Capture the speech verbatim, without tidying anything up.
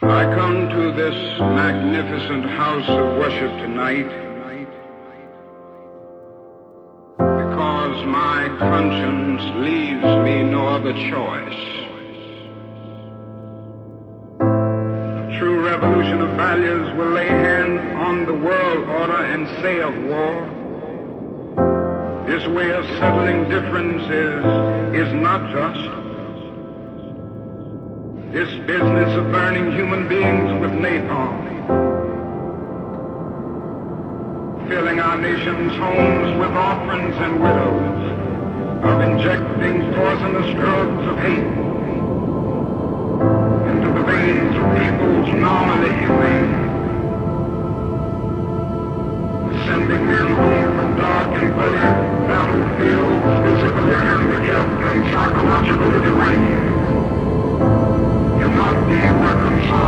I come to this magnificent house of worship tonight because my conscience leaves me no other choice. A true revolution of values will lay hand on the world order and say of war, this way of settling differences is not just. This business of burning human beings with napalm, filling our nation's homes with orphans and widows, of injecting poisonous drugs of hate into the veins of peoples normally humane, sending men home from dark and bloody battlefields, physically handicapped and psychologically deranged. Cannot be reconciled.